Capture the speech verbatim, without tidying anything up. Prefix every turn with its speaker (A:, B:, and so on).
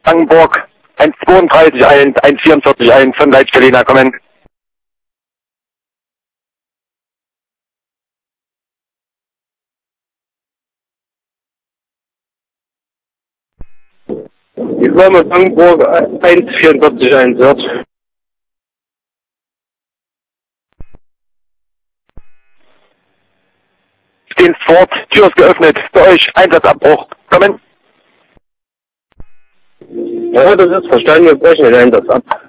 A: Langenburg, eins zweiunddreißig eins, eins vierundvierzig eins von Leitstelle kommen.
B: Die Firma Langenburg eins vierundvierzig eins wird.
A: Stehen fort, Tür ist geöffnet, für euch Einsatzabbruch. Kommen.
B: Ja, das ist verstanden, wir brechen den Einsatz ab.